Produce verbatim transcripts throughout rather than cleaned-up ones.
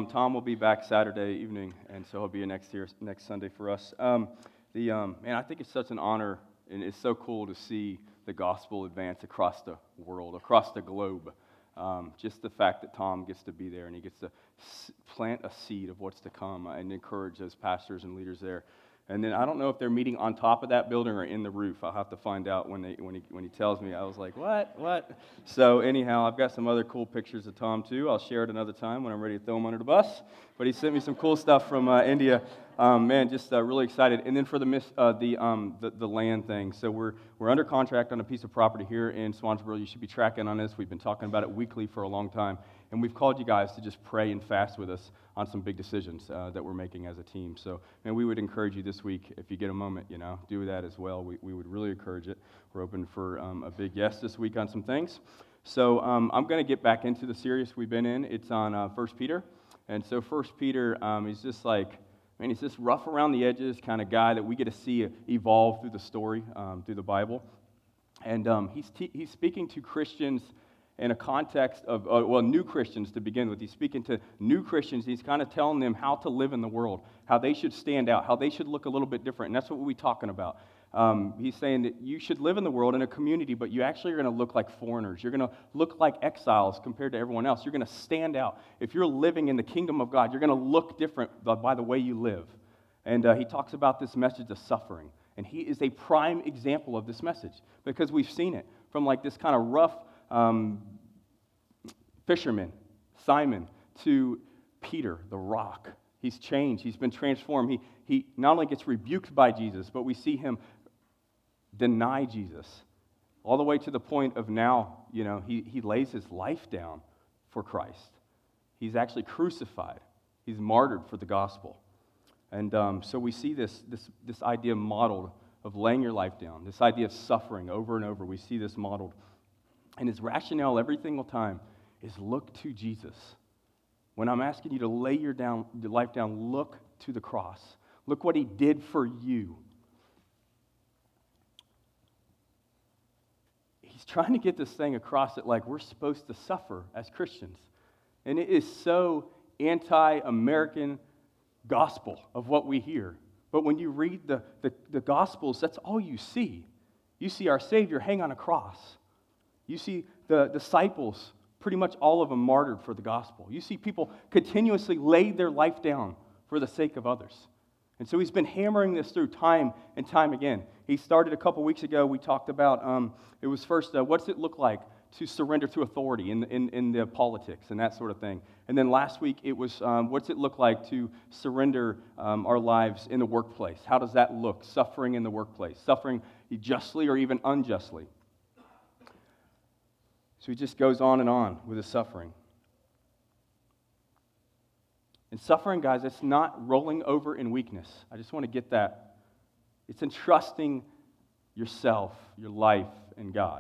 Tom will be back Saturday evening, and so he'll be next here next Sunday for us. Um, the um, man, I think it's such an honor, and it's so cool to see the gospel advance across the world, across the globe. Um, just the fact that Tom gets to be there and he gets to s- plant a seed of what's to come and encourage those pastors and leaders there. And then I don't know if they're meeting on top of that building or in the roof. I'll have to find out when they when he when he tells me. I was like, what, what? So anyhow, I've got some other cool pictures of Tom too. I'll share it another time when I'm ready to throw him under the bus. But he sent me some cool stuff from uh, India. Um, man, just uh, really excited. And then for the miss, uh, the, um, the the land thing. So we're we're under contract on a piece of property here in Swansboro. You should be tracking on this. We've been talking about it weekly for a long time, and we've called you guys to just pray and fast with us on some big decisions uh, that we're making as a team. So, man, we would encourage you this week, if you get a moment, you know, do that as well. We we would really encourage it. We're open for um, a big yes this week on some things. So um, I'm going to get back into the series we've been in. It's on uh, First Peter. And so First Peter, um, he's just like, man, he's this rough around the edges kind of guy that we get to see evolve through the story, um, through the Bible. And um, he's, te- he's speaking to Christians in a context of, uh, well, new Christians to begin with. He's speaking to new Christians. He's kind of telling them how to live in the world, how they should stand out, how they should look a little bit different. And that's what we're talking about. Um, he's saying that you should live in the world in a community, but you actually are going to look like foreigners. You're going to look like exiles compared to everyone else. You're going to stand out. If you're living in the kingdom of God, you're going to look different by the way you live. And uh, he talks about this message of suffering. And he is a prime example of this message because we've seen it from like this kind of rough um, fisherman, Simon, to Peter, the rock. He's changed. He's been transformed. He, he not only gets rebuked by Jesus, but we see him deny Jesus all the way to the point of now, you know, he, he lays his life down for Christ. He's actually crucified. He's martyred for the gospel. And um, so we see this, this, this idea modeled of laying your life down, this idea of suffering over and over. We see this modeled. And his rationale every single time is look to Jesus. When I'm asking you to lay your, down, your life down, look to the cross. Look what he did for you. He's trying to get this thing across that like we're supposed to suffer as Christians. And it is so anti-American gospel of what we hear. But when you read the, the, the Gospels, that's all you see. You see our Savior hang on a cross. You see the disciples, pretty much all of them martyred for the gospel. You see people continuously lay their life down for the sake of others. And so he's been hammering this through time and time again. He started a couple weeks ago. We talked about, um, it was first, uh, what's it look like to surrender to authority in, in, in the politics and that sort of thing. And then last week it was, um, what's it look like to surrender um, our lives in the workplace? How does that look? Suffering in the workplace, suffering justly or even unjustly. So he just goes on and on with his suffering. And suffering, guys, it's not rolling over in weakness. I just want to get that. It's entrusting yourself, your life, and God.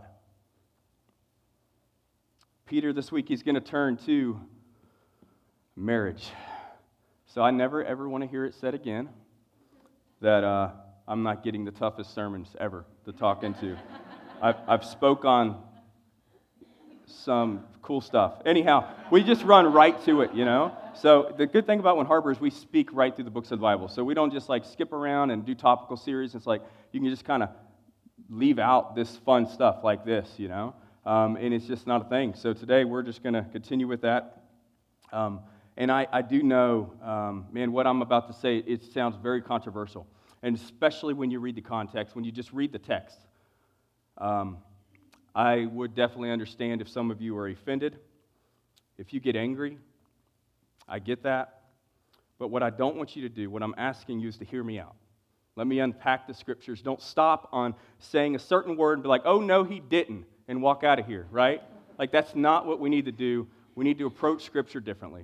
Peter, this week, he's going to turn to marriage. So I never, ever want to hear it said again that uh, I'm not getting the toughest sermons ever to talk into. I've, I've spoke on some cool stuff. Anyhow, we just run right to it, you know? So the good thing about One Harbor is we speak right through the books of the Bible. So we don't just like skip around and do topical series. It's like you can just kind of leave out this fun stuff like this, you know? Um, and it's just not a thing. So today we're just going to continue with that. Um, and I, I do know, um, man, what I'm about to say, it sounds very controversial. And especially when you read the context, when you just read the text. Um, I would definitely understand if some of you are offended, if you get angry. I get that. But what I don't want you to do, what I'm asking you is to hear me out. Let me unpack the scriptures. Don't stop on saying a certain word and be like, oh, no, he didn't, and walk out of here, right? Like, that's not what we need to do. We need to approach Scripture differently.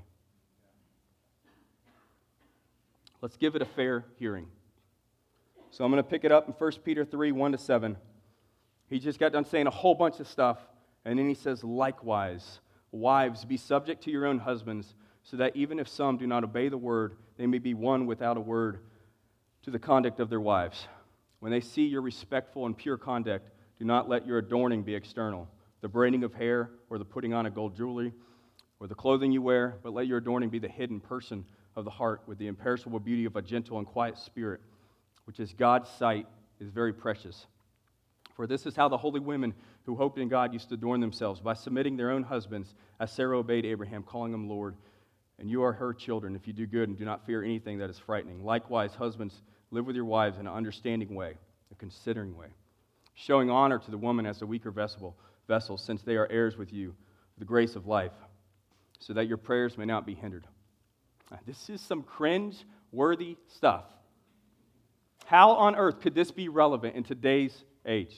Let's give it a fair hearing. So I'm going to pick it up in First Peter three, one to seven. He just got done saying a whole bunch of stuff, and then he says, likewise, wives, be subject to your own husbands, so that even if some do not obey the word, they may be won without a word to the conduct of their wives. When they see your respectful and pure conduct, do not let your adorning be external, the braiding of hair or the putting on of gold jewelry, or the clothing you wear, but let your adorning be the hidden person of the heart with the imperishable beauty of a gentle and quiet spirit, which is God's sight is very precious. For this is how the holy women who hoped in God used to adorn themselves, by submitting their own husbands, as Sarah obeyed Abraham, calling him Lord. And you are her children if you do good and do not fear anything that is frightening. Likewise, husbands, live with your wives in an understanding way, a considering way, showing honor to the woman as a weaker vessel, vessel, since they are heirs with you of the grace of life, so that your prayers may not be hindered. Now, this is some cringe-worthy stuff. How on earth could this be relevant in today's age?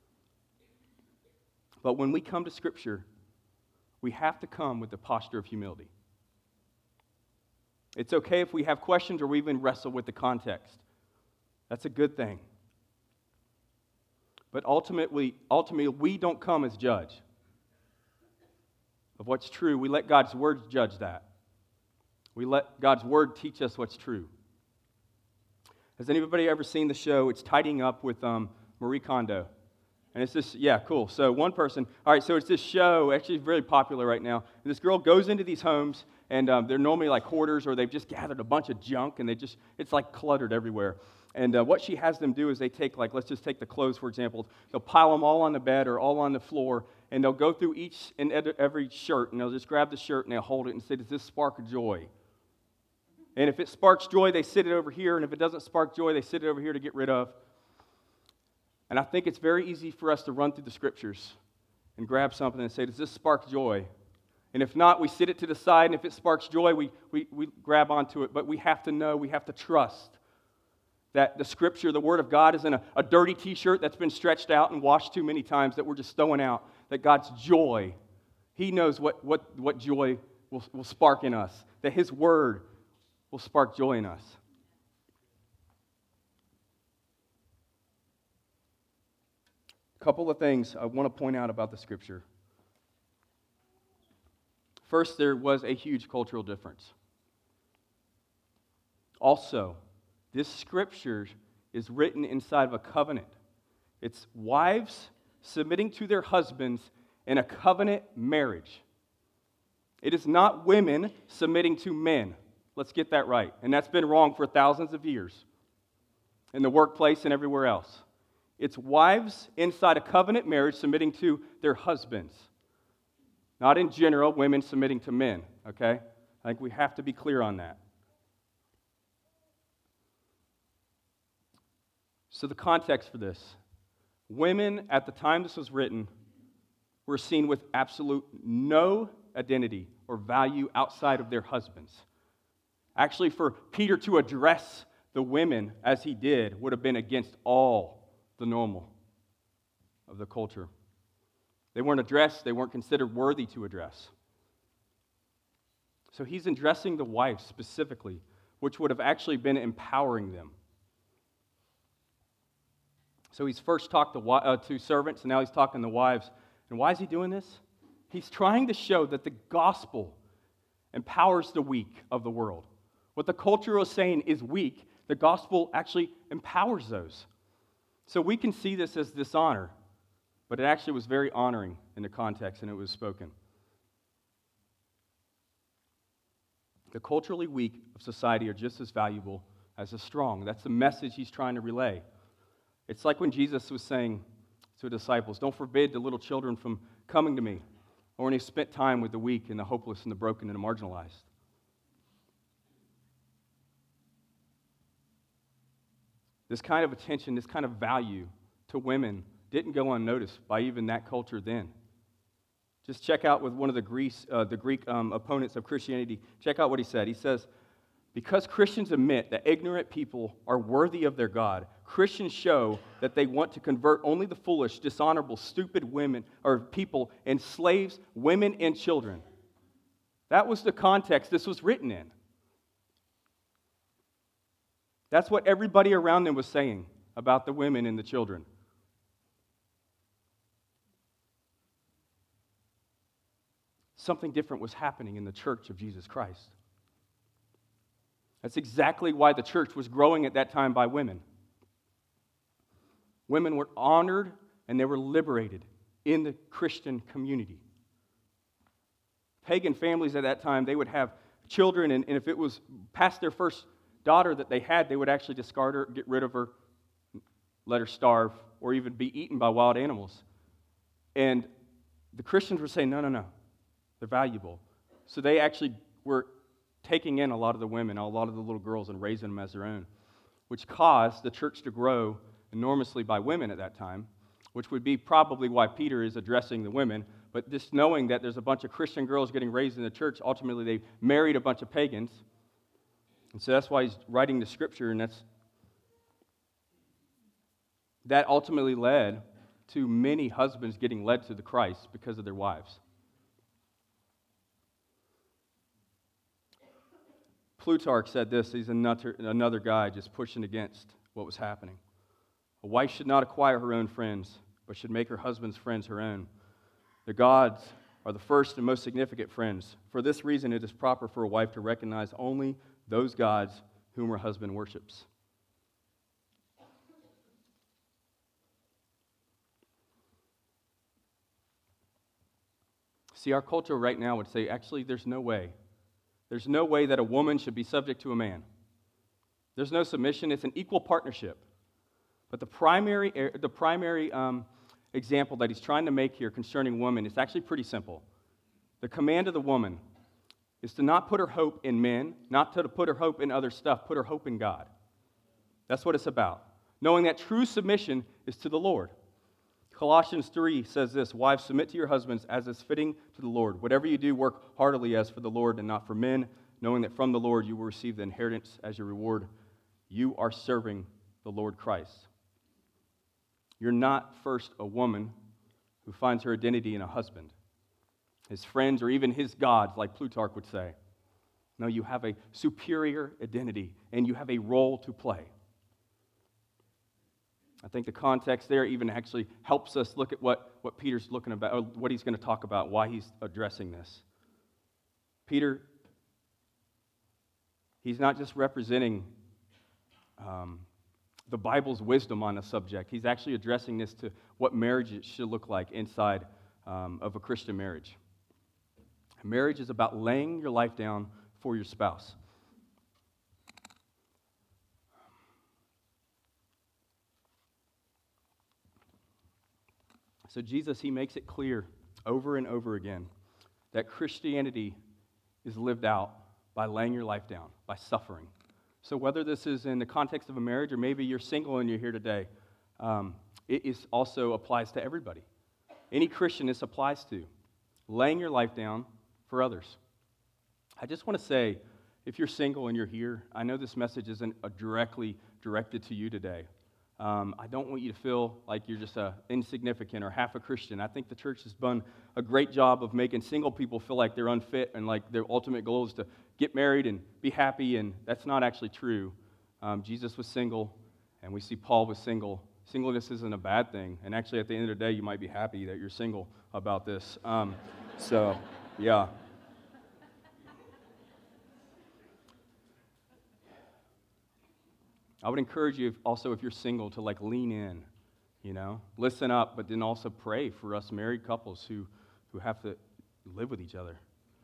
But when we come to Scripture, we have to come with the posture of humility. It's okay if we have questions or we even wrestle with the context. That's a good thing. But ultimately, ultimately, we don't come as judge of what's true. We let God's Word judge that. We let God's Word teach us what's true. Has anybody ever seen the show, It's Tidying Up, with um, Marie Kondo? And it's this, yeah, cool. So one person, all right, so it's this show, actually very popular right now. And this girl goes into these homes, and um, they're normally like hoarders, or they've just gathered a bunch of junk, and they just, it's like cluttered everywhere. And uh, what she has them do is they take, like, let's just take the clothes, for example. They'll pile them all on the bed or all on the floor, and they'll go through each and every shirt, and they'll just grab the shirt, and they'll hold it and say, does this spark joy? And if it sparks joy, they sit it over here, and if it doesn't spark joy, they sit it over here to get rid of. And I think it's very easy for us to run through the Scriptures and grab something and say, does this spark joy? And if not, we sit it to the side, and if it sparks joy, we, we, we grab onto it. But we have to know, we have to trust that the Scripture, the Word of God, isn't a, a dirty T-shirt that's been stretched out and washed too many times that we're just throwing out. That God's joy, He knows what, what, what joy will, will spark in us. That His Word will spark joy in us. A couple of things I want to point out about the Scripture. First, there was a huge cultural difference. Also, this Scripture is written inside of a covenant. It's wives submitting to their husbands in a covenant marriage. It is not women submitting to men. Let's get that right. And that's been wrong for thousands of years in the workplace and everywhere else. It's wives inside a covenant marriage submitting to their husbands. Not in general, women submitting to men, okay? I think we have to be clear on that. So the context for this. Women, at the time this was written, were seen with absolute no identity or value outside of their husbands. Actually, for Peter to address the women as he did would have been against all the normal of the culture. They weren't addressed, they weren't considered worthy to address. So he's addressing the wives specifically, which would have actually been empowering them. So he's first talked to, uh, to servants, and now he's talking to wives. And why is he doing this? He's trying to show that the gospel empowers the weak of the world. What the culture is saying is weak, the gospel actually empowers those. So we can see this as dishonor, but it actually was very honoring in the context, and it was spoken. The culturally weak of society are just as valuable as the strong. That's the message he's trying to relay. It's like when Jesus was saying to the disciples, don't forbid the little children from coming to me, or when he spent time with the weak and the hopeless and the broken and the marginalized. This kind of attention, this kind of value to women didn't go unnoticed by even that culture then. Just check out with one of the, Greece, uh, the Greek um, opponents of Christianity. Check out what he said. He says, because Christians admit that ignorant people are worthy of their God, Christians show that they want to convert only the foolish, dishonorable, stupid women or people, and slaves, women, and children. That was the context this was written in. That's what everybody around them was saying about the women and the children. Something different was happening in the church of Jesus Christ. That's exactly why the church was growing at that time by women. Women were honored and they were liberated in the Christian community. pagan families at that time, they would have children, and, and if it was past their first daughter that they had, they would actually discard her, get rid of her, let her starve, or even be eaten by wild animals. And the Christians were saying, no, no, no, they're valuable. So they actually were taking in a lot of the women, a lot of the little girls, and raising them as their own, which caused the church to grow enormously by women at that time, which would be probably why Peter is addressing the women. But just knowing that there's a bunch of Christian girls getting raised in the church, ultimately they married a bunch of pagans. And so that's why he's writing the scripture, and that's that ultimately led to many husbands getting led to the Christ because of their wives. Plutarch said this. He's another, another guy just pushing against what was happening. A wife should not acquire her own friends, but should make her husband's friends her own. The gods are the first and most significant friends. For this reason, it is proper for a wife to recognize only those gods whom her husband worships. See, our culture right now would say, actually, there's no way. There's no way that a woman should be subject to a man. There's no submission. It's an equal partnership. But the primary, the primary um, example that he's trying to make here concerning women is actually pretty simple. The command of the woman is to not put her hope in men, not to put her hope in other stuff, put her hope in God. That's what it's about. Knowing that true submission is to the Lord. Colossians three says this, wives, submit to your husbands as is fitting to the Lord. Whatever you do, work heartily as for the Lord and not for men, knowing that from the Lord you will receive the inheritance as your reward. You are serving the Lord Christ. You're not first a woman who finds her identity in a husband, his friends, or even his gods, like Plutarch would say. No, you have a superior identity, and you have a role to play. I think the context there even actually helps us look at what, what Peter's looking about, or what he's going to talk about, why he's addressing this. Peter, he's not just representing um, the Bible's wisdom on the subject. He's actually addressing this to what marriage should look like inside um, of a Christian marriage. Marriage is about laying your life down for your spouse. So Jesus, he makes it clear over and over again that Christianity is lived out by laying your life down, by suffering. So whether this is in the context of a marriage or maybe you're single and you're here today, um, it is also applies to everybody. Any Christian this applies to, laying your life down for others. I just want to say, if you're single and you're here, I know this message isn't uh, directly directed to you today. Um, I don't want you to feel like you're just a insignificant or half a Christian. I think the church has done a great job of making single people feel like they're unfit and like their ultimate goal is to get married and be happy, and that's not actually true. Um, Jesus was single, and we see Paul was single. Singleness isn't a bad thing, and actually at the end of the day, you might be happy that you're single about this. Um, so, yeah. I would encourage you also, if you're single, to like lean in, you know, listen up, but then also pray for us married couples who, who have to live with each other.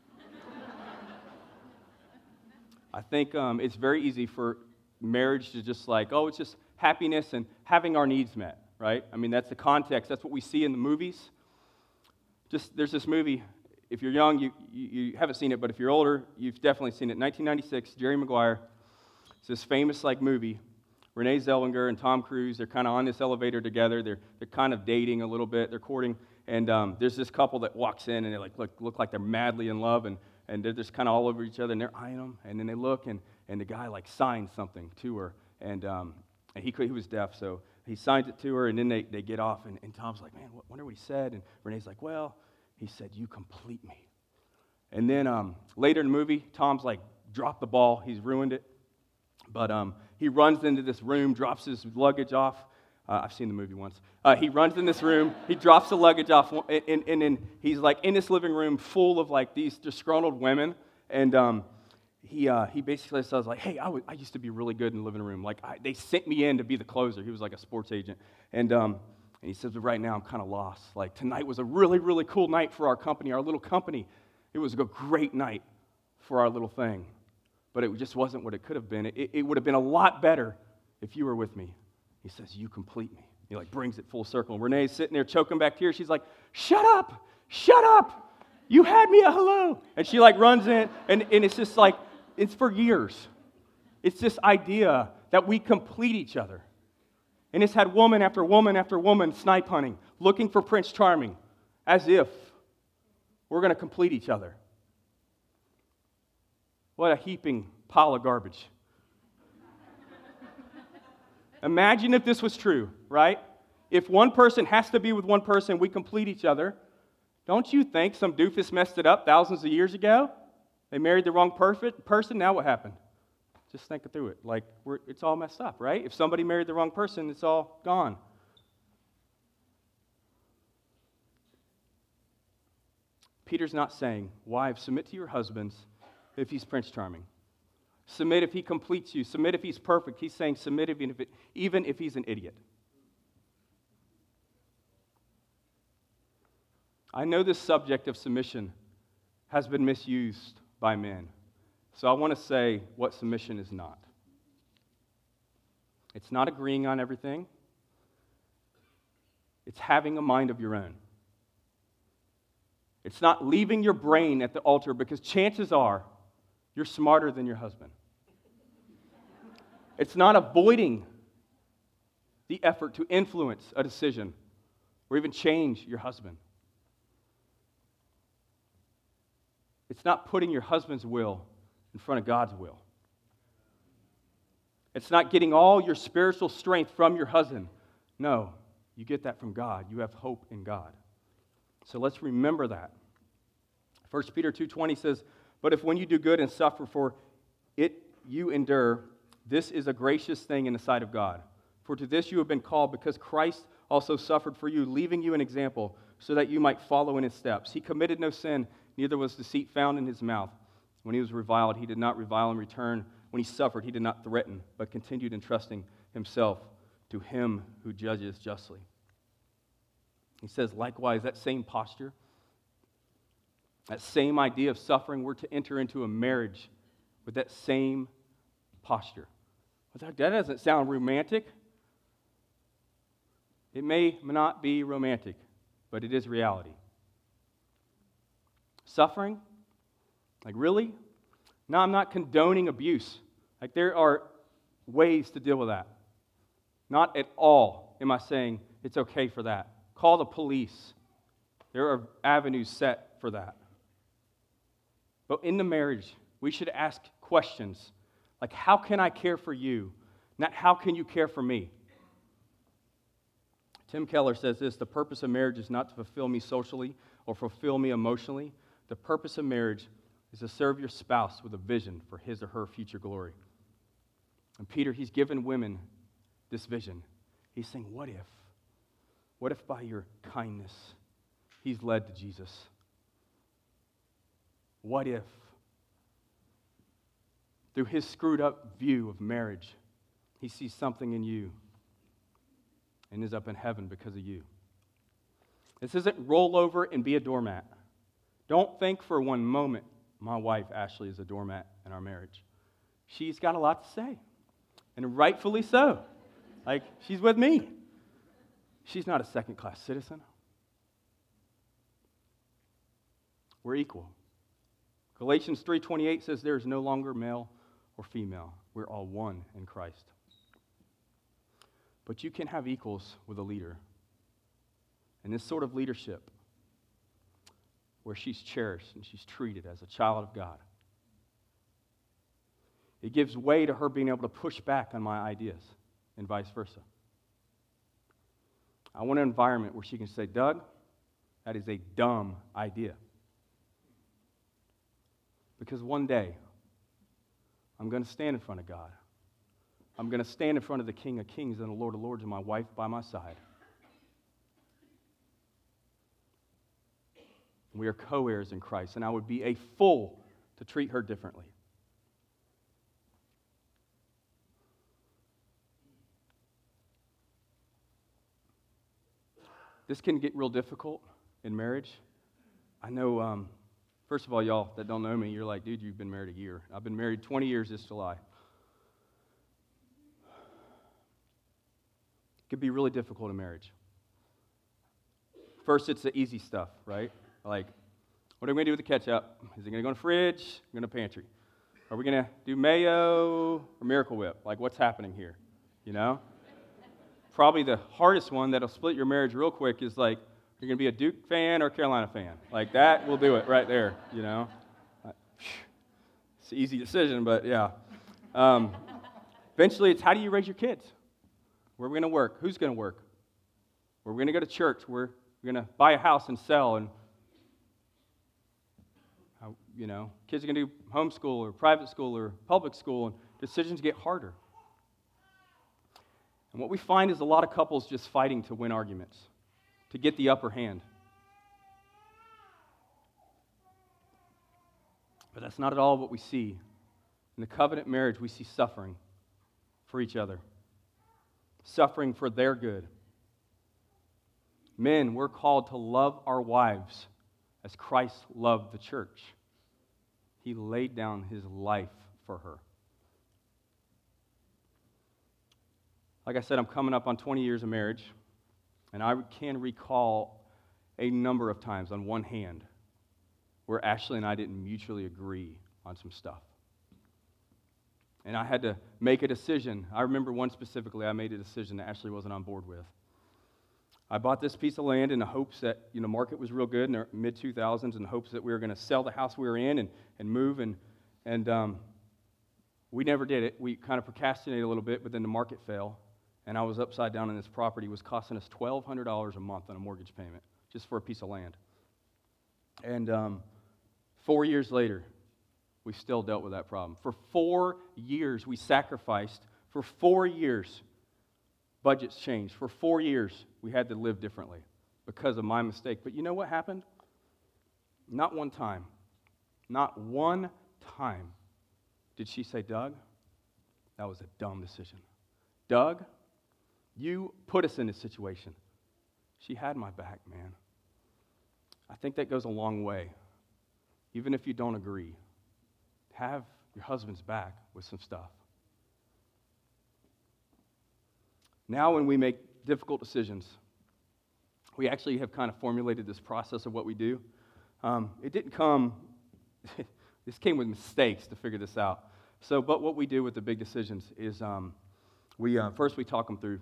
I think um, it's very easy for marriage to just like, oh, it's just happiness and having our needs met, right? I mean, that's the context. That's what we see in the movies. Just there's this movie. If you're young, you, you, you haven't seen it, but if you're older, you've definitely seen it. nineteen ninety-six, Jerry Maguire. It's this famous like movie. Renee Zellweger and Tom Cruise, they're kind of on this elevator together. They're they're kind of dating a little bit. They're courting. And um, there's this couple that walks in, and they like look, look like they're madly in love, and, and they're just kind of all over each other, and they're eyeing them. And then they look, and, and the guy like signs something to her. And, um, and he, he was deaf, so he signs it to her, and then they, they get off. And, and Tom's like, man, I wonder what he said. And Renee's like, well, he said, you complete me. And then um, later in the movie, Tom's like, dropped the ball. He's ruined it. But um, he runs into this room, drops his luggage off. Uh, I've seen the movie once. Uh, he runs in this room. He drops the luggage off, and, and then he's like in this living room full of like these disgruntled women. And um, he uh, he basically says like, "Hey, I, w- I used to be really good in the living room. Like I, they sent me in to be the closer." He was like a sports agent, and um, and he says, "But right now I'm kind of lost. Like tonight was a really really cool night for our company, our little company." It was a great night for our little thing, but it just wasn't what it could have been. It, it would have been a lot better if you were with me. He says, you complete me. He like brings it full circle. And Renee's sitting there choking back tears. She's like, shut up, shut up. You had me a hello. And she like runs in, and, and it's just like, it's for years. It's this idea that we complete each other. And it's had woman after woman after woman snipe hunting, looking for Prince Charming, as if we're going to complete each other. What a heaping pile of garbage. Imagine if this was true, right? If one person has to be with one person, we complete each other. Don't you think some doofus messed it up thousands of years ago? They married the wrong perfect person, now what happened? Just think through it. Like, we're, it's all messed up, right? If somebody married the wrong person, it's all gone. Peter's not saying, wives, submit to your husbands if he's Prince Charming. Submit if he completes you. Submit if he's perfect. He's saying submit even if, it, even if he's an idiot. I know this subject of submission has been misused by men. So I want to say what submission is not. It's not agreeing on everything. It's having a mind of your own. It's not leaving your brain at the altar, because chances are you're smarter than your husband. It's not avoiding the effort to influence a decision or even change your husband. It's not putting your husband's will in front of God's will. It's not getting all your spiritual strength from your husband. No, you get that from God. You have hope in God. So let's remember that. First Peter two twenty says, but if when you do good and suffer for it, you endure, this is a gracious thing in the sight of God. For to this you have been called, because Christ also suffered for you, leaving you an example, so that you might follow in his steps. He committed no sin, neither was deceit found in his mouth. When he was reviled, he did not revile in return. When he suffered, he did not threaten, but continued entrusting himself to him who judges justly. He says, likewise, that same posture, that same idea of suffering, we're to enter into a marriage with that same posture. That doesn't sound romantic. It may not be romantic, but it is reality. Suffering? Like, really? No, I'm not condoning abuse. Like, there are ways to deal with that. Not at all am I saying it's okay for that. Call the police. There are avenues set for that. But in the marriage, we should ask questions like, how can I care for you? Not how can you care for me? Tim Keller says this, the purpose of marriage is not to fulfill me socially or fulfill me emotionally. The purpose of marriage is to serve your spouse with a vision for his or her future glory. And Peter, he's given women this vision. He's saying, what if? What if by your kindness he's led to Jesus? What if, through his screwed up view of marriage, he sees something in you and is up in heaven because of you? This isn't roll over and be a doormat. Don't think for one moment my wife, Ashley, is a doormat in our marriage. She's got a lot to say, and rightfully so. Like, she's with me. She's not a second-class citizen. We're equal. Galatians three twenty-eight says there is no longer male or female. We're all one in Christ. But you can have equals with a leader. And this sort of leadership, where she's cherished and she's treated as a child of God, it gives way to her being able to push back on my ideas and vice versa. I want an environment where she can say, Doug, that is a dumb idea. Because one day, I'm going to stand in front of God. I'm going to stand in front of the King of Kings and the Lord of Lords and my wife by my side. We are co-heirs in Christ, and I would be a fool to treat her differently. This can get real difficult in marriage. I know um, First of all, y'all that don't know me, you're like, dude, you've been married a year. I've been married twenty years this July. It could be really difficult in marriage. First, it's the easy stuff, right? Like, what are we going to do with the ketchup? Is it going to go in the fridge? Going to the pantry? Are we going to do mayo or Miracle Whip? Like, what's happening here? You know? Probably the hardest one that'll split your marriage real quick is like, you're going to be a Duke fan or Carolina fan. Like, that will do it right there, you know? It's an easy decision, but yeah. Um, eventually, it's how do you raise your kids? Where are we going to work? Who's going to work? Where are we going to go to church? Where we're going to buy a house and sell, and how, you know, kids are going to do homeschool or private school or public school, and decisions get harder. And what we find is a lot of couples just fighting to win arguments, to get the upper hand. But that's not at all what we see. In the covenant marriage, we see suffering for each other, suffering for their good. Men, we're called to love our wives as Christ loved the church. He laid down his life for her. Like I said, I'm coming up on twenty years of marriage, and I can recall a number of times on one hand where Ashley and I didn't mutually agree on some stuff. And I had to make a decision. I remember one specifically I made a decision that Ashley wasn't on board with. I bought this piece of land in the hopes that, you know, market was real good in the mid two thousands, in hopes that we were going to sell the house we were in and, and move, and, and um, we never did it. We kind of procrastinated a little bit, but then the market fell, and I was upside down on this property. It was costing us twelve hundred dollars a month on a mortgage payment just for a piece of land. And um, four years later, we still dealt with that problem. For four years, we sacrificed. For four years, budgets changed. For four years, we had to live differently because of my mistake. But you know what happened? Not one time, not one time did she say, Doug, that was a dumb decision. Doug, you put us in this situation. She had my back, man. I think that goes a long way. Even if you don't agree, have your husband's back with some stuff. Now when we make difficult decisions, we actually have kind of formulated this process of what we do. Um, it didn't come, this came with mistakes to figure this out. So, but what we do with the big decisions is um, we uh, first we talk them through.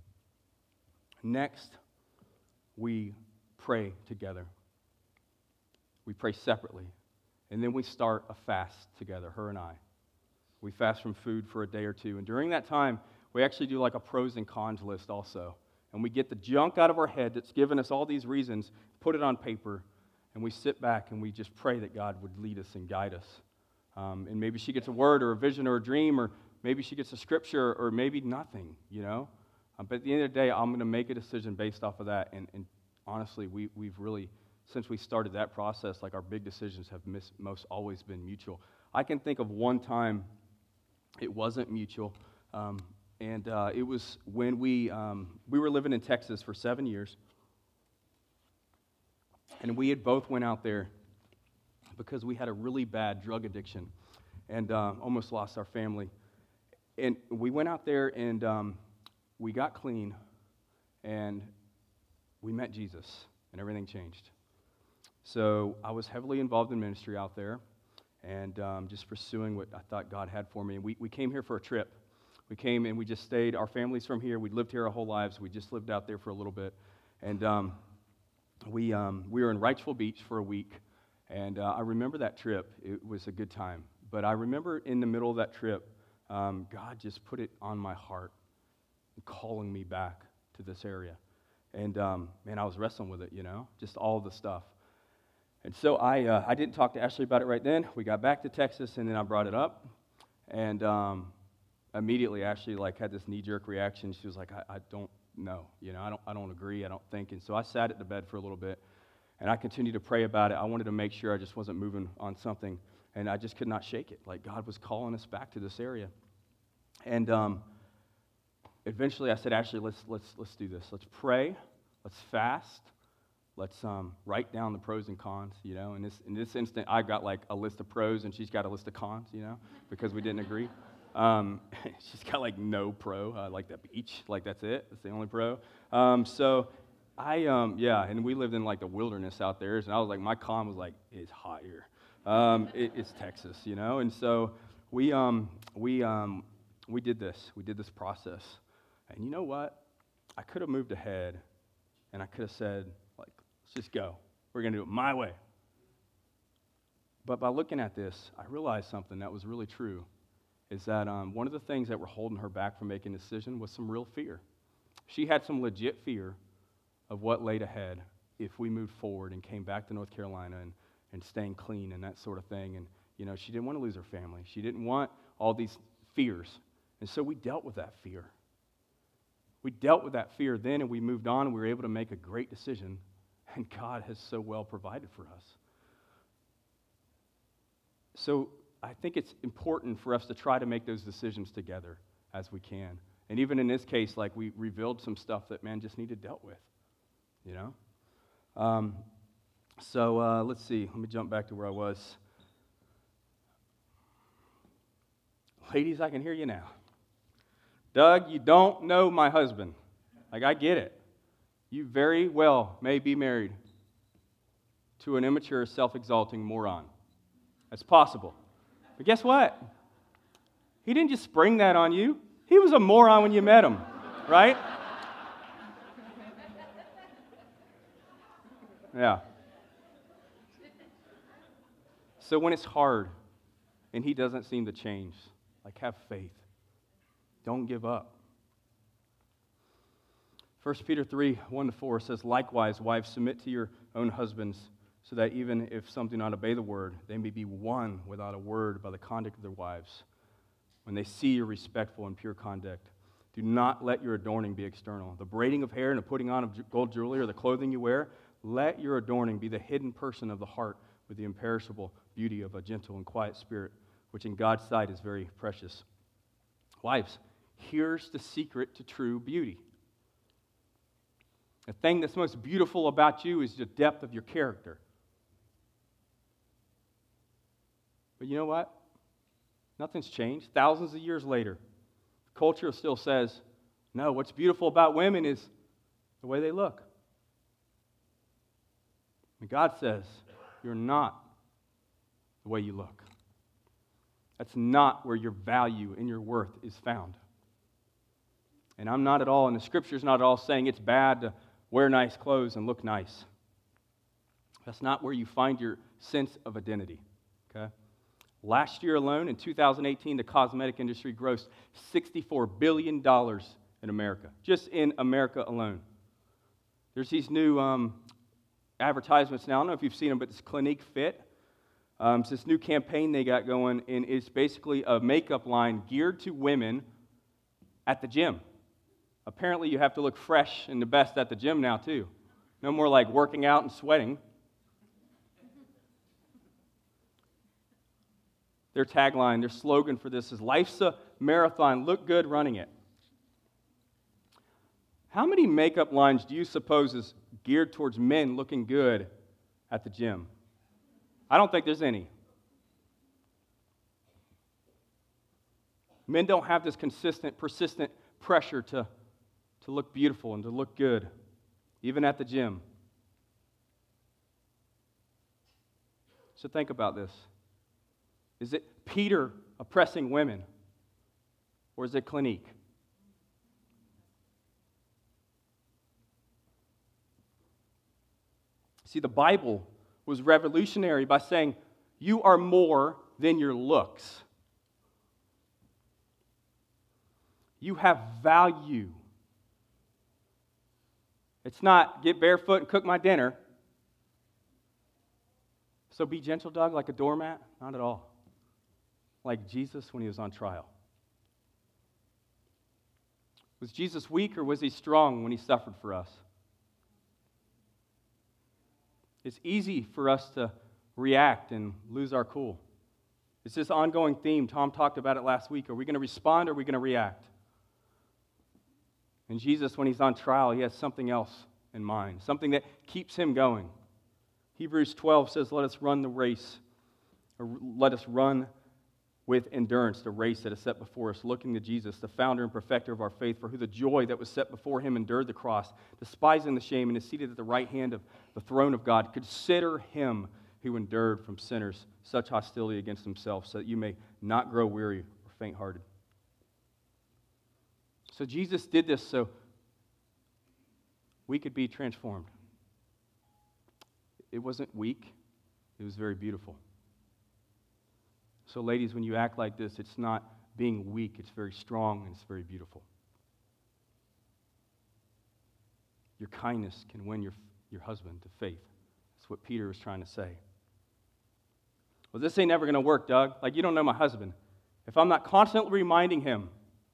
Next, we pray together. We pray separately. And then we start a fast together, her and I. We fast from food for a day or two. And during that time, we actually do like a pros and cons list also. And we get the junk out of our head that's given us all these reasons, put it on paper, and we sit back and we just pray that God would lead us and guide us. Um, and maybe she gets a word or a vision or a dream, or maybe she gets a scripture, or maybe nothing, you know? Um, but at the end of the day, I'm going to make a decision based off of that. And, and honestly, we, we've really, since we started that process, like our big decisions have mis- most always been mutual. I can think of one time it wasn't mutual. Um, And uh, it was when we um, we were living in Texas for seven years, and we had both went out there because we had a really bad drug addiction, and uh, almost lost our family. And we went out there and um, we got clean, and we met Jesus, and everything changed. So I was heavily involved in ministry out there, and um, just pursuing what I thought God had for me. And we we came here for a trip. We came and we just stayed. Our family's from here. We lived here our whole lives. We just lived out there for a little bit. And um, we um, we were in Wrightsville Beach for a week. And uh, I remember that trip. It was a good time. But I remember in the middle of that trip, um, God just put it on my heart, calling me back to this area. And, um, man, I was wrestling with it, you know, just all the stuff. And so I uh, I didn't talk to Ashley about it right then. We got back to Texas, and then I brought it up. And Um, immediately, Ashley like had this knee-jerk reaction. She was like, I, I don't know, you know, I don't, I don't agree, I don't think. And so I sat at the bed for a little bit, and I continued to pray about it. I wanted to make sure I just wasn't moving on something, and I just could not shake it. Like God was calling us back to this area. And um, eventually, I said, Ashley, let's let's let's do this. Let's pray. Let's fast. let's um, write down the pros and cons, you know. In this, in this instant, I've got like a list of pros, and she's got a list of cons, you know, because we didn't agree. Um, she's got like no pro, uh, like the beach, like that's it, that's the only pro. Um, so I, um, yeah, and we lived in like the wilderness out there, and I was like, my con was like, it's hot here. Um, it, it's Texas, you know, and so we, um, we, um, we did this, we did this process, and you know what? I could have moved ahead, and I could have said, like, let's just go. We're going to do it my way. But by looking at this, I realized something that was really true, is that um, one of the things that were holding her back from making a decision was some real fear. She had some legit fear of what laid ahead if we moved forward and came back to North Carolina and, and staying clean and that sort of thing. And, you know, she didn't want to lose her family. She didn't want all these fears. And so we dealt with that fear. We dealt with that fear then, and we moved on, and we were able to make a great decision, and God has so well provided for us. So I think it's important for us to try to make those decisions together as we can. And even in this case, like, we revealed some stuff that, man, just needed dealt with, you know? Um, so uh, let's see. Let me jump back to where I was. Ladies, I can hear you now. Doug, you don't know my husband. Like, I get it. You very well may be married to an immature, self-exalting moron. That's possible. But guess what? He didn't just spring that on you. He was a moron when you met him, right? Yeah. So when it's hard and he doesn't seem to change, like, have faith. Don't give up. First Peter three, one to four says, likewise, wives, submit to your own husbands, so that even if some do not obey the word, they may be won without a word by the conduct of their wives. When they see your respectful and pure conduct, do not let your adorning be external. The braiding of hair and the putting on of gold jewelry or the clothing you wear, let your adorning be the hidden person of the heart with the imperishable beauty of a gentle and quiet spirit, which in God's sight is very precious. Wives, here's the secret to true beauty. The thing that's most beautiful about you is the depth of your character. But you know what? Nothing's changed. Thousands of years later, culture still says, no, what's beautiful about women is the way they look. And God says, you're not the way you look. That's not where your value and your worth is found. And I'm not at all, and the Scripture's not at all saying it's bad to wear nice clothes and look nice. That's not where you find your sense of identity, okay? Last year alone, in two thousand eighteen, the cosmetic industry grossed sixty-four billion dollars in America, just in America alone. There's these new um, advertisements now. I don't know if you've seen them, but it's Clinique Fit. Um, it's this new campaign they got going, and it's basically a makeup line geared to women at the gym. Apparently, you have to look fresh and the best at the gym now, too. No more like working out and sweating. Their tagline, their slogan for this is, life's a marathon, look good running it. How many makeup lines do you suppose is geared towards men looking good at the gym? I don't think there's any. Men don't have this consistent, persistent pressure to, to look beautiful and to look good, even at the gym. So think about this. Is it Peter oppressing women, or is it Clinique? See, the Bible was revolutionary by saying, you are more than your looks. You have value. It's not get barefoot and cook my dinner. So be gentle, Doug, like a doormat? Not at all. Like Jesus when he was on trial. Was Jesus weak or was he strong when he suffered for us? It's easy for us to react and lose our cool. It's this ongoing theme. Tom talked about it last week. Are we going to respond or are we going to react? And Jesus, when he's on trial, he has something else in mind, something that keeps him going. Hebrews twelve says, let us run the race, or let us run with endurance the race that is set before us, looking to Jesus, the founder and perfecter of our faith, for who the joy that was set before him endured the cross, despising the shame, and is seated at the right hand of the throne of God. Consider him who endured from sinners such hostility against himself, so that you may not grow weary or faint-hearted. So Jesus did this so we could be transformed. It wasn't weak, it was very beautiful. So ladies, when you act like this, it's not being weak, it's very strong and it's very beautiful. Your kindness can win your, your husband to faith. That's what Peter was trying to say. Well, this ain't never going to work, Doug. Like, you don't know my husband. If I'm not constantly reminding him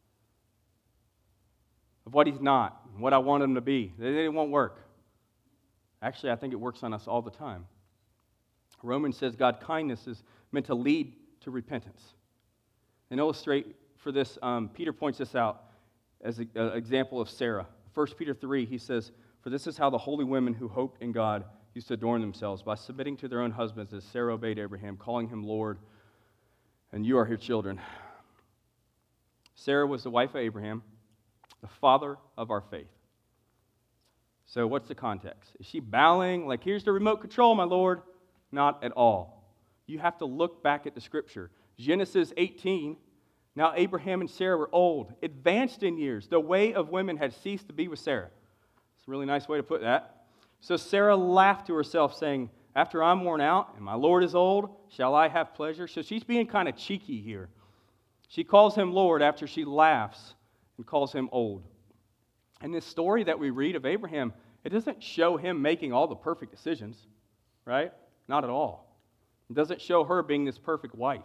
of what he's not, and what I want him to be, then it won't work. Actually, I think it works on us all the time. Romans says God's kindness is meant to lead to repentance. And illustrate for this, um, Peter points this out as an example of Sarah. First Peter three, he says, for this is how the holy women who hoped in God used to adorn themselves, by submitting to their own husbands as Sarah obeyed Abraham, calling him Lord, and you are her children. Sarah was the wife of Abraham, the father of our faith. So what's the context? Is she bowing, like, here's the remote control, my Lord? Not at all. You have to look back at the scripture. Genesis eighteen, now Abraham and Sarah were old, advanced in years. The way of women had ceased to be with Sarah. It's a really nice way to put that. So Sarah laughed to herself, saying, after I'm worn out and my Lord is old, shall I have pleasure? So she's being kind of cheeky here. She calls him Lord after she laughs and calls him old. And this story that we read of Abraham, it doesn't show him making all the perfect decisions, right? Not at all. It doesn't show her being this perfect wife.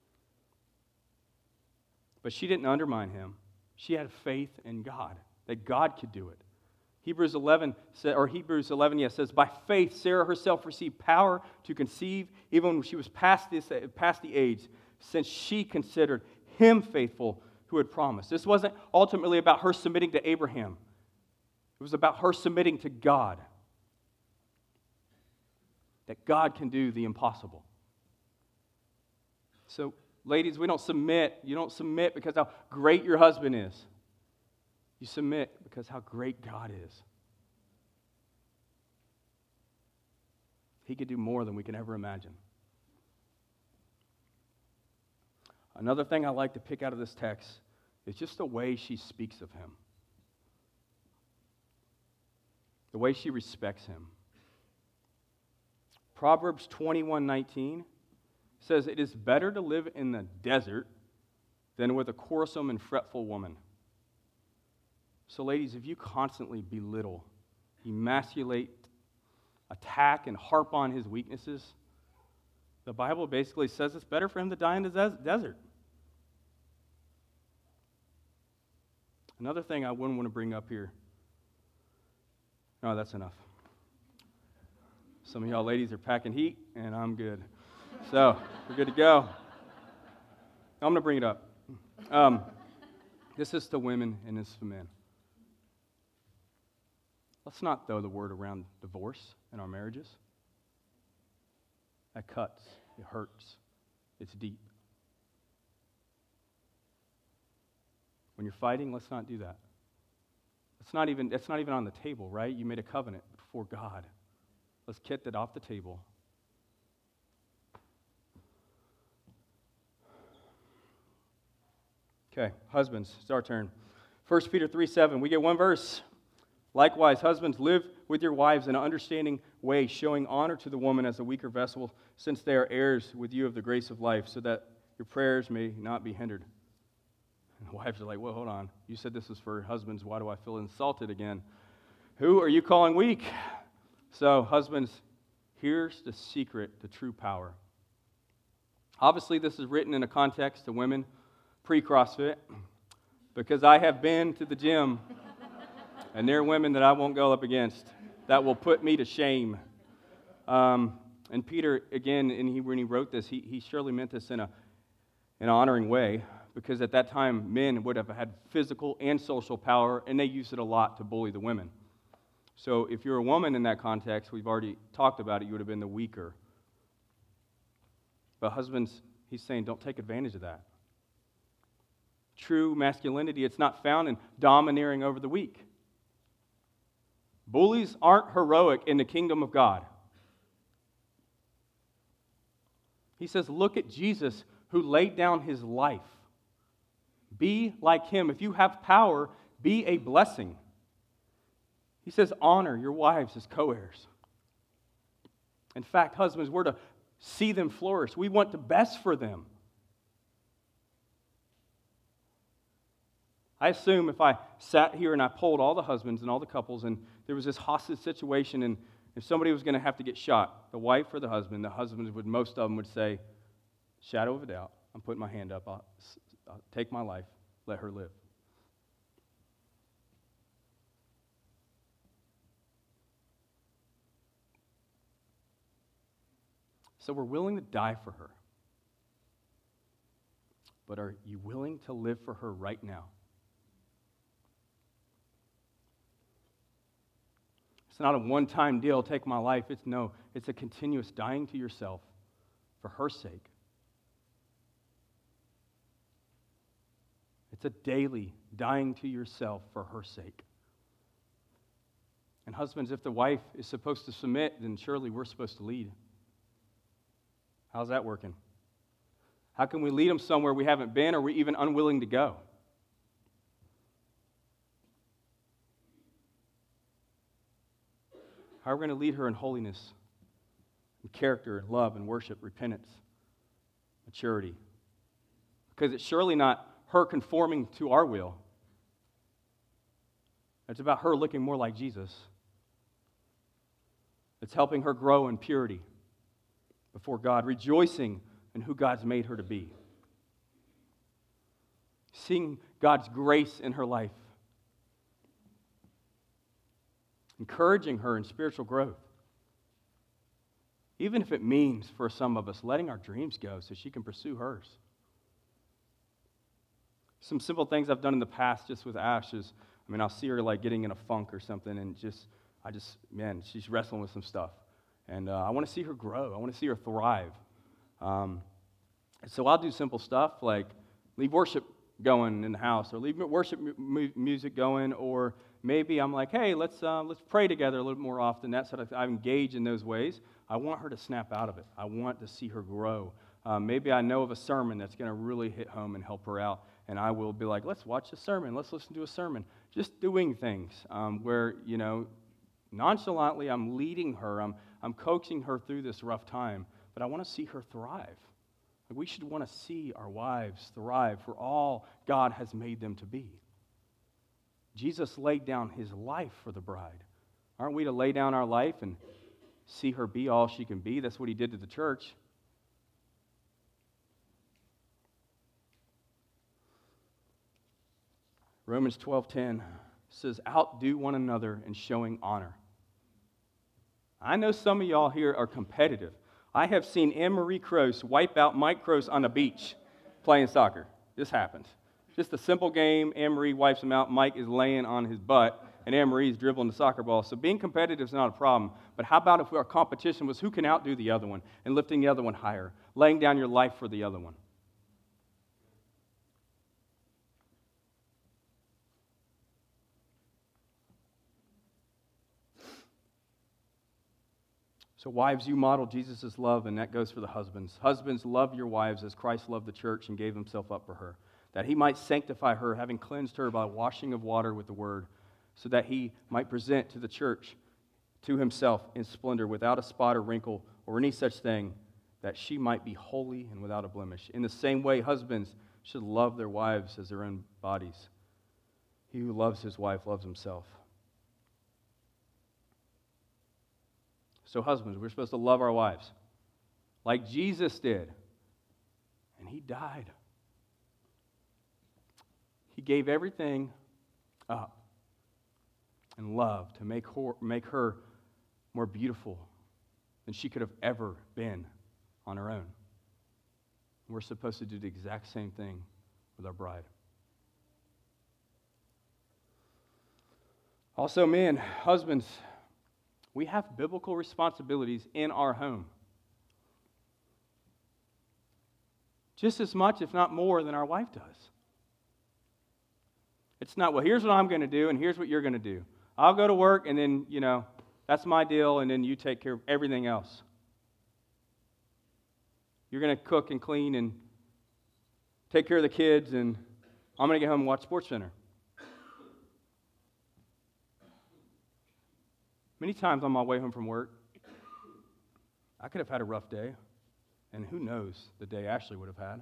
But she didn't undermine him. She had faith in God, that God could do it. Hebrews eleven, or Hebrews eleven, yes, says, by faith Sarah herself received power to conceive, even when she was past, this, past the age, since she considered him faithful who had promised. This wasn't ultimately about her submitting to Abraham. It was about her submitting to God. That God can do the impossible. So, ladies, we don't submit. You don't submit because how great your husband is. You submit because how great God is. He could do more than we can ever imagine. Another thing I like to pick out of this text is just the way she speaks of him. The way she respects him. Proverbs twenty-one nineteen says, it is better to live in the desert than with a quarrelsome and fretful woman. So ladies, if you constantly belittle, emasculate, attack, and harp on his weaknesses, the Bible basically says it's better for him to die in the des- desert. Another thing I wouldn't want to bring up here. No, that's enough. Some of y'all ladies are packing heat, and I'm good. So, we're good to go. I'm going to bring it up. Um, this is to women and this is to men. Let's not throw the word around divorce in our marriages. That cuts. It hurts. It's deep. When you're fighting, let's not do that. It's not even, it's not even on the table, right? You made a covenant before God. Let's get that off the table. Okay, husbands, it's our turn. First Peter three seven, we get one verse. Likewise, husbands, live with your wives in an understanding way, showing honor to the woman as a weaker vessel, since they are heirs with you of the grace of life, so that your prayers may not be hindered. And the wives are like, well, hold on. You said this was for husbands. Why do I feel insulted again? Who are you calling weak? So, husbands, here's the secret to true power. Obviously, this is written in a context to women pre-CrossFit, because I have been to the gym, and there are women that I won't go up against that will put me to shame. Um, and Peter, again, and he, when he wrote this, he, he surely meant this in a, an honoring way, because at that time, men would have had physical and social power, and they used it a lot to bully the women. So if you're a woman in that context, we've already talked about it, you would have been the weaker. But husbands, he's saying, don't take advantage of that. True masculinity, it's not found in domineering over the weak. Bullies aren't heroic in the kingdom of God. He says, look at Jesus who laid down his life. Be like him. If you have power, be a blessing. He says, honor your wives as co-heirs. In fact, husbands, we're to see them flourish. We want the best for them. I assume if I sat here and I polled all the husbands and all the couples, and there was this hostage situation, and if somebody was going to have to get shot, the wife or the husband, the husbands would, most of them would say, shadow of a doubt, I'm putting my hand up, I'll, I'll take my life, let her live. So we're willing to die for her. But are you willing to live for her right now? It's not a one-time deal, take my life. It's no, it's a continuous dying to yourself for her sake. It's a daily dying to yourself for her sake. And husbands, if the wife is supposed to submit, then surely we're supposed to lead. How's that working? How can we lead them somewhere we haven't been or we're even unwilling to go? How are we going to lead her in holiness, in character, and love, and worship, repentance, maturity? Because it's surely not her conforming to our will. It's about her looking more like Jesus. It's helping her grow in purity before God, rejoicing in who God's made her to be. Seeing God's grace in her life. Encouraging her in spiritual growth. Even if it means, for some of us, letting our dreams go so she can pursue hers. Some simple things I've done in the past just with Ash is, I mean, I'll see her like getting in a funk or something, and just, I just, man, she's wrestling with some stuff. And uh, I want to see her grow. I want to see her thrive. Um, so I'll do simple stuff like leave worship going in the house, or leave worship mu- music going, or maybe I'm like, hey, let's uh, let's pray together a little more often. That sort of I engage in those ways. I want her to snap out of it. I want to see her grow. Uh, maybe I know of a sermon that's going to really hit home and help her out, and I will be like, let's watch a sermon. Let's listen to a sermon. Just doing things um, where, you know, nonchalantly I'm leading her. I'm I'm coaching her through this rough time, but I want to see her thrive. Like, we should want to see our wives thrive for all God has made them to be. Jesus laid down his life for the bride. Aren't we to lay down our life and see her be all she can be? That's what he did to the church. Romans twelve ten says, outdo one another in showing honor. I know some of y'all here are competitive. I have seen Anne-Marie Croce wipe out Mike Croce on the beach playing soccer. This happens. Just a simple game. Anne-Marie wipes him out. Mike is laying on his butt, and Anne-Marie is dribbling the soccer ball. So being competitive is not a problem. But how about if our competition was who can outdo the other one and lifting the other one higher, laying down your life for the other one? So wives, you model Jesus' love, and that goes for the husbands. Husbands, love your wives as Christ loved the church and gave himself up for her, that he might sanctify her, having cleansed her by washing of water with the word, so that he might present to the church to himself in splendor, without a spot or wrinkle or any such thing, that she might be holy and without a blemish. In the same way, husbands should love their wives as their own bodies. He who loves his wife loves himself. So husbands, we're supposed to love our wives like Jesus did. And he died. He gave everything up in love to make her, make her more beautiful than she could have ever been on her own. We're supposed to do the exact same thing with our bride. Also, men, husbands, We have biblical responsibilities in our home. Just as much, if not more, than our wife does. It's not, well, here's what I'm going to do, and here's what you're going to do. I'll go to work, and then, you know, that's my deal, and then you take care of everything else. You're going to cook and clean and take care of the kids, and I'm going to get home and watch SportsCenter. Many times on my way home from work, I could have had a rough day, and who knows the day Ashley would have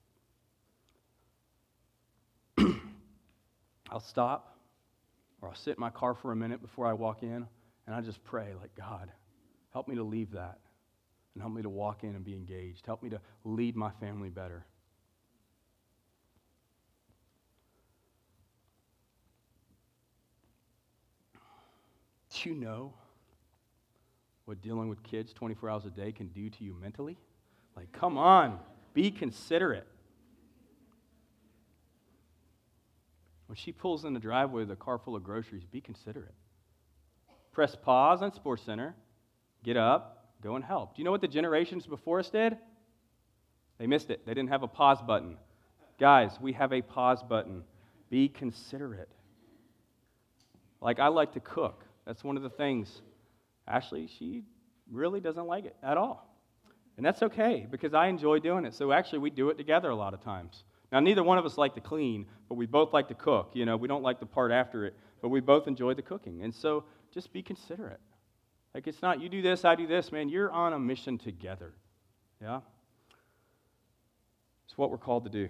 had. I'll stop, or I'll sit in my car for a minute before I walk in, and I just pray, like, God, help me to leave that, and help me to walk in and be engaged. Help me to lead my family better. Do you know what dealing with kids twenty-four hours a day can do to you mentally? Like, come on, be considerate. When she pulls in the driveway with a car full of groceries, be considerate. Press pause on SportsCenter, get up, go and help. Do you know what the generations before us did? They missed it. They didn't have a pause button. Guys, we have a pause button. Be considerate. Like, I like to cook. That's one of the things. Ashley, she really doesn't like it at all. And that's okay, because I enjoy doing it. So actually, we do it together a lot of times. Now, neither one of us like to clean, but we both like to cook. You know, we don't like the part after it, but we both enjoy the cooking. And so just be considerate. Like, it's not you do this, I do this, man. You're on a mission together. Yeah? It's what we're called to do.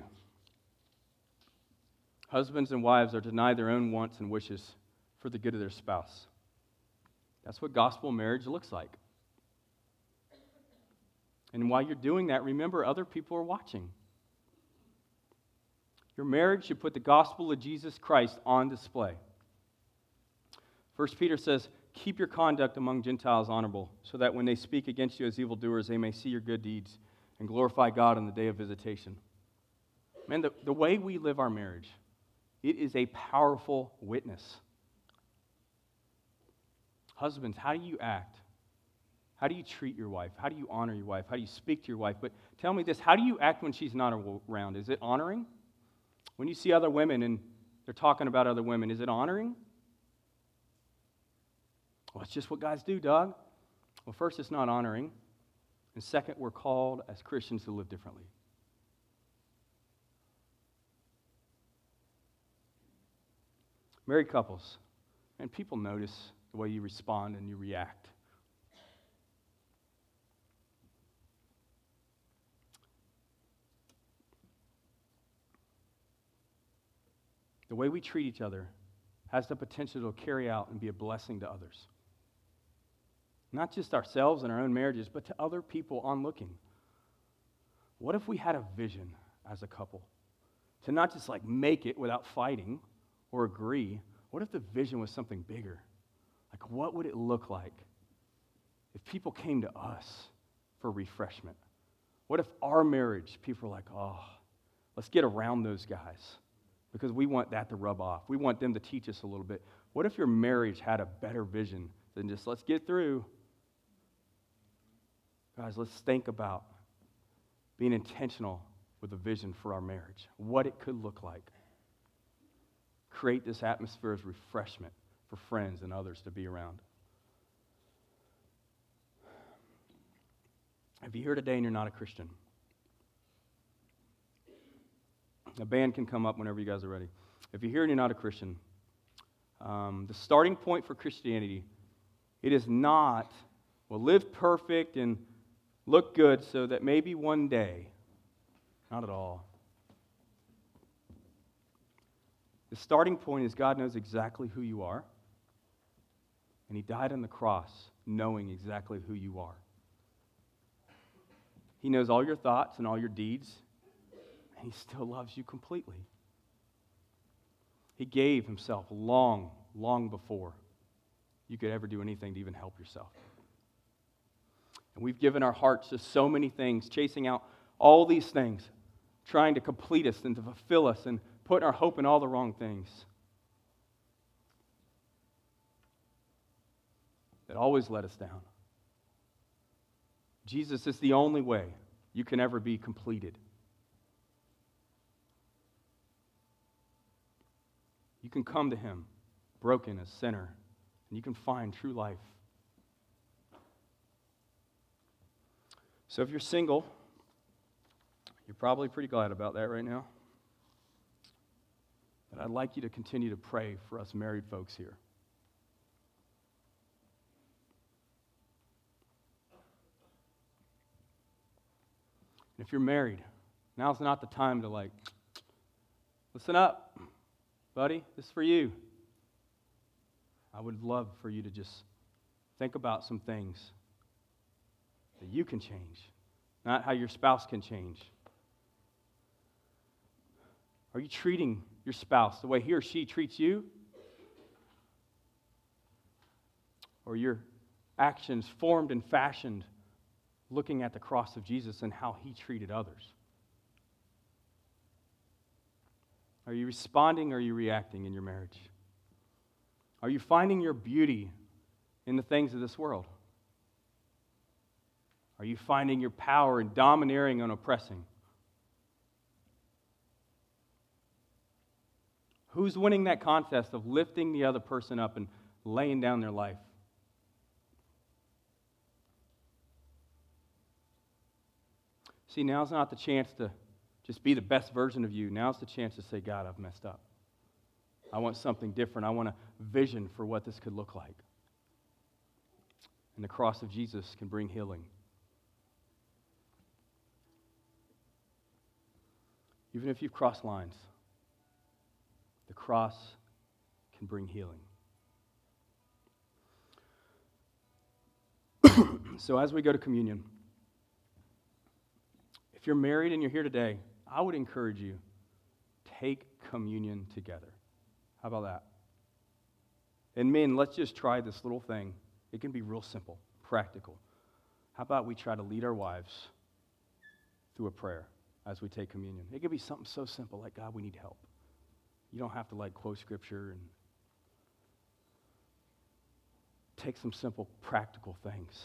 Husbands and wives are to deny their own wants and wishes for the good of their spouse. That's what gospel marriage looks like. And while you're doing that, remember other people are watching. Your marriage should put the gospel of Jesus Christ on display. First Peter says, keep your conduct among Gentiles honorable, so that when they speak against you as evildoers, they may see your good deeds and glorify God on the day of visitation. Man, the, the way we live our marriage, it is a powerful witness. Husbands, how do you act? How do you treat your wife? How do you honor your wife? How do you speak to your wife? But tell me this, how do you act when she's not around? Is it honoring? When you see other women and they're talking about other women, is it honoring? Well, it's just what guys do, Doug. Well, first, it's not honoring. And second, we're called as Christians to live differently. Married couples, and people notice the way you respond and you react. The way we treat each other has the potential to carry out and be a blessing to others. Not just ourselves and our own marriages, but to other people onlooking. What if we had a vision as a couple to not just like make it without fighting or agree? What if the vision was something bigger? Like, what would it look like if people came to us for refreshment? What if our marriage, people are like, oh, let's get around those guys because we want that to rub off. We want them to teach us a little bit. What if your marriage had a better vision than just let's get through? Guys, let's think about being intentional with a vision for our marriage, what it could look like. Create this atmosphere of refreshment for friends and others to be around. If you're here today and you're not a Christian, a band can come up whenever you guys are ready. If you're here and you're not a Christian, um, the starting point for Christianity, it is not, well, live perfect and look good so that maybe one day, not at all. The starting point is God knows exactly who you are, and He died on the cross knowing exactly who you are. He knows all your thoughts and all your deeds, and He still loves you completely. He gave Himself long, long before you could ever do anything to even help yourself. And we've given our hearts to so many things, chasing out all these things, trying to complete us and to fulfill us and putting our hope in all the wrong things. that always let us down. Jesus is the only way you can ever be completed. You can come to him broken as sinner, and you can find true life. So if you're single, you're probably pretty glad about that right now. But I'd like you to continue to pray for us married folks here. And if you're married, now's not the time to like, listen up, buddy, this is for you. I would love for you to just think about some things that you can change, not how your spouse can change. Are you treating your spouse the way he or she treats you? Or your actions formed and fashioned looking at the cross of Jesus and how he treated others? Are you responding or are you reacting in your marriage? Are you finding your beauty in the things of this world? Are you finding your power in domineering and oppressing? Who's winning that contest of lifting the other person up and laying down their life? See, now's not the chance to just be the best version of you. Now's the chance to say, God, I've messed up. I want something different. I want a vision for what this could look like. And the cross of Jesus can bring healing. Even if you've crossed lines, the cross can bring healing. So as we go to communion, if you're married and you're here today, I would encourage you, take communion together. How about that? And men, let's just try this little thing. It can be real simple, practical. How about we try to lead our wives through a prayer as we take communion? It could be something so simple like, God, we need help. You don't have to like quote scripture and take some simple practical things.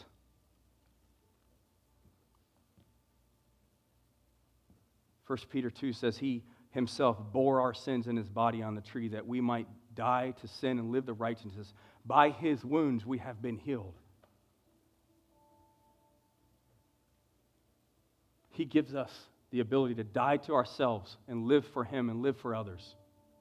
First Peter two says he himself bore our sins in his body on the tree that we might die to sin and live the righteousness. By his wounds we have been healed. He gives us the ability to die to ourselves and live for him and live for others.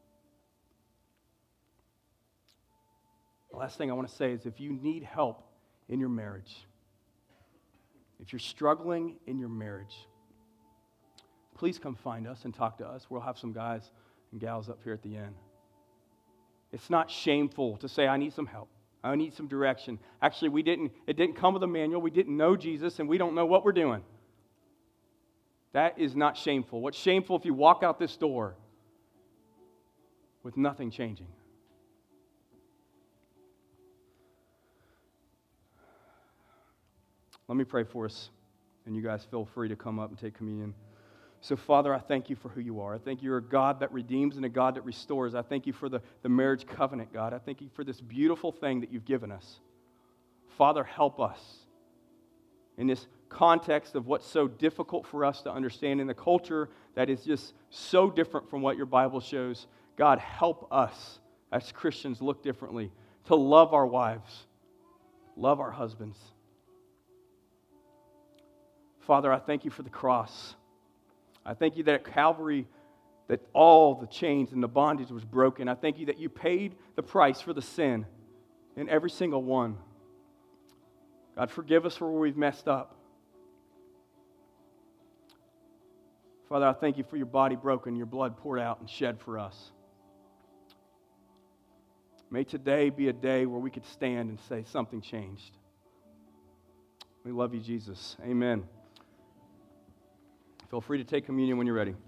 The last thing I want to say is if you need help in your marriage, if you're struggling in your marriage, please come find us and talk to us. We'll have some guys and gals up here at the end. It's not shameful to say, I need some help. I need some direction. Actually, we didn't, it didn't come with a manual. We didn't know Jesus, and we don't know what we're doing. That is not shameful. What's shameful if you walk out this door with nothing changing? Let me pray for us, and you guys feel free to come up and take communion. So, Father, I thank you for who you are. I thank you're a God that redeems and a God that restores. I thank you for the, the marriage covenant, God. I thank you for this beautiful thing that you've given us. Father, help us in this context of what's so difficult for us to understand in the culture that is just so different from what your Bible shows. God, help us as Christians look differently, to love our wives, love our husbands. Father, I thank you for the cross. I thank you that at Calvary, that all the chains and the bondage was broken. I thank you that you paid the price for the sin in every single one. God, forgive us for where we've messed up. Father, I thank you for your body broken, your blood poured out and shed for us. May today be a day where we could stand and say something changed. We love you, Jesus. Amen. Feel free to take communion when you're ready.